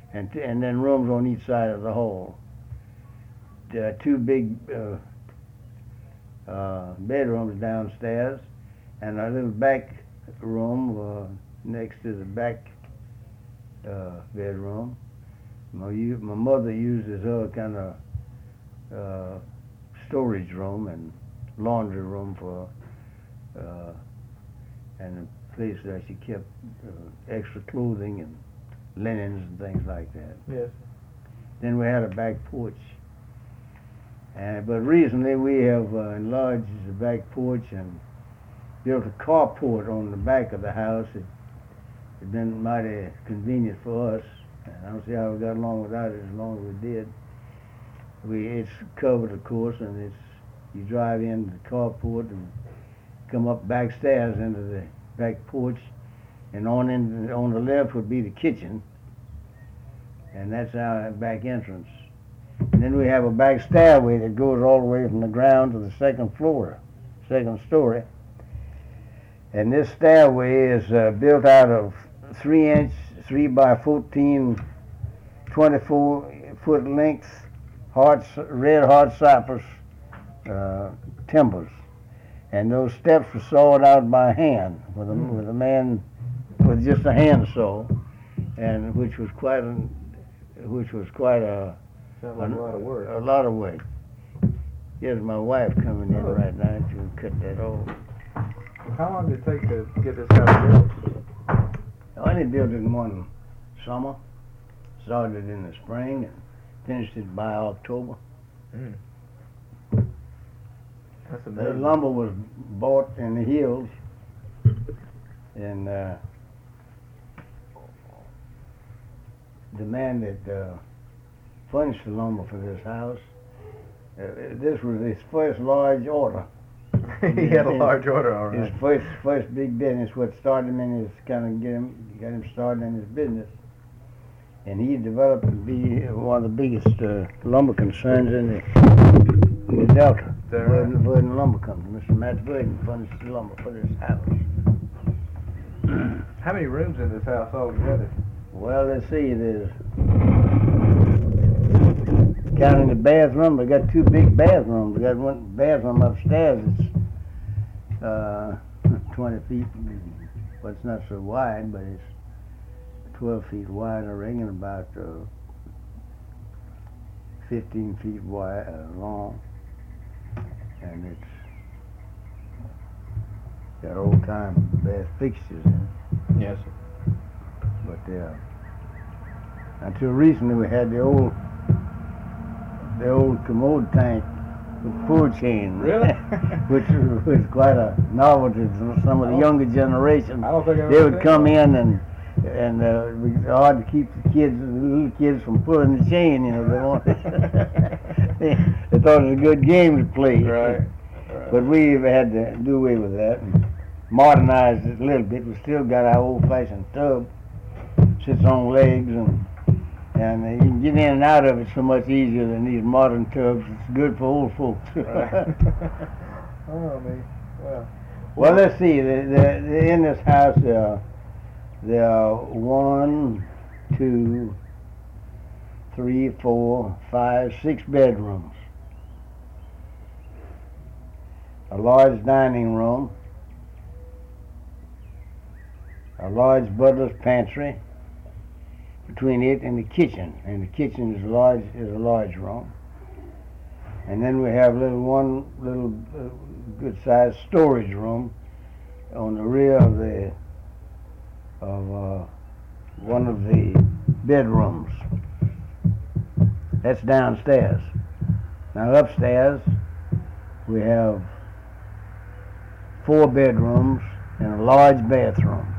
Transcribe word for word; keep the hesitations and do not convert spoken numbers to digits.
and t- and then rooms on each side of the hall. There are two big uh, uh, bedrooms downstairs, and a little back room uh, next to the back uh, bedroom. My, u- my mother uses her kind of uh, storage room and laundry room for, uh, and a place where she kept uh, extra clothing and linens and things like that. Yes. Then we had a back porch. Uh, but recently we have uh, enlarged the back porch and built a carport on the back of the house. It, it's been mighty convenient for us. And I don't see how we got along without it as long as we did. We it's covered, of course, and it's you drive into the carport and come up back stairs into the back porch, and on in on the left would be the kitchen, and that's our back entrance. And then we have a back stairway that goes all the way from the ground to the second floor, second story. And this stairway is uh, built out of three inch, three by fourteen, twenty-four foot length, hard, red hard cypress uh, timbers. And those steps were sawed out by hand with a, mm. with a man with just a hand saw, and which was quite a, which was quite a Sounds like a, a lot of work. A lot of work. Here's my wife coming in oh. right now. She can cut that off. How long did it take to get this house built? I only built it in one summer. Started in the spring and finished it by October. Mm. That's The amazing. lumber was bought in the hills, and uh, the man that uh, furnished the lumber for this house, uh, this was his first large order. He had a large order, all right. His first first big business, what started him in his kind of get him got him started in his business, and he developed to be one of the biggest uh, lumber concerns in the, in the Delta. Verdon, Verdon Lumber Company. Mister Matt Verdon furnished the lumber for this house. How many rooms in this house altogether? Well, let's see. There's counting the bathroom. We got two big bathrooms. We got one bathroom upstairs. It's uh, twenty feet, but it's not so wide. But it's twelve feet wide, I reckon, and about uh, fifteen feet wide, uh, long. And it's got all kinds of bath fixtures in it. Yes, sir. But uh, until recently, we had the old the old commode tank with pull chain. Really? which was quite a novelty to some of the younger generation. I don't think I They would come in and and uh, it was hard to keep the kids, the little kids, from pulling the chain. You know, they wanted. they, they thought it was a good game to play. Right. right. But we've had to do away with that and modernized it a little bit. We still got our old-fashioned tub, sits on legs, and and uh, you can get in and out of it so much easier than these modern tubs. It's good for old folks. Right. oh man. Well. Well, let's see. The, the, the, in this house, uh, there are one, two, three, four, five, six bedrooms. A large dining room, a large butler's pantry between it and the kitchen, and the kitchen is large is a large room. And then we have little one little uh, good-sized storage room on the rear of the of uh, one of the bedrooms. That's downstairs. Now upstairs we have four bedrooms and a large bathroom.